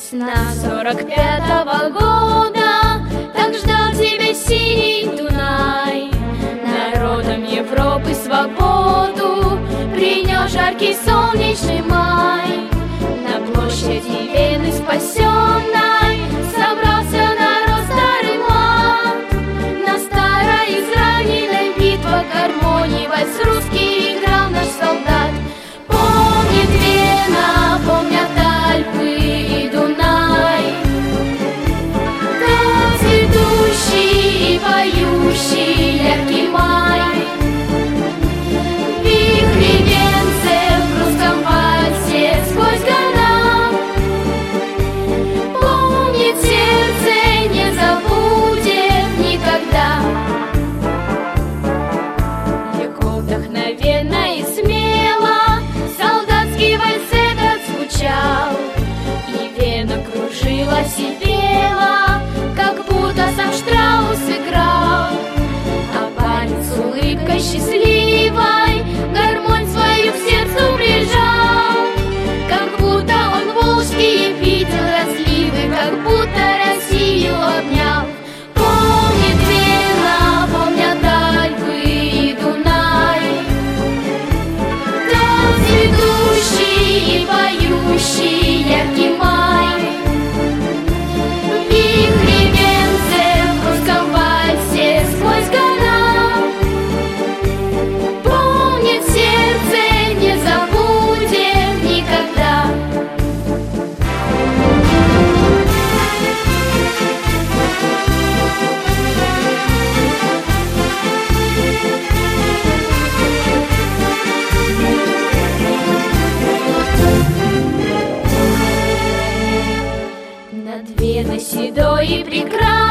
Весна 45-го года, так ждал тебя синий Дунай. Народам Европы свободу принес жаркий солнечный май. На площади Вены спасенной собрался народ старый млад. На старой израненной битвах гармонии вальс русский играл наш солдат. Помнит Вена, помнят Альпы и Дунай, тот цветущий и поющий яркий май. Вихри венцев в русском вальсе сквозь года. Помнит сердце, не забудет никогда. Легко, вдохновенно и смело солдатский вальс этот звучал, и Вена кружилась и пела, как будто сам Штраус играл. А парень с улыбкой счастливой гармонь свою к сердцу прижал, как будто он волжские видел разливы, как будто Россию обнял. Помнит Вена, помнят Альпы и Дунай, тот цветущий и поющий яркий май. Вихри венцев в русском вальсе сквозь года. Помнит сердце, не забудет никогда. Над Веной седой и прекрасной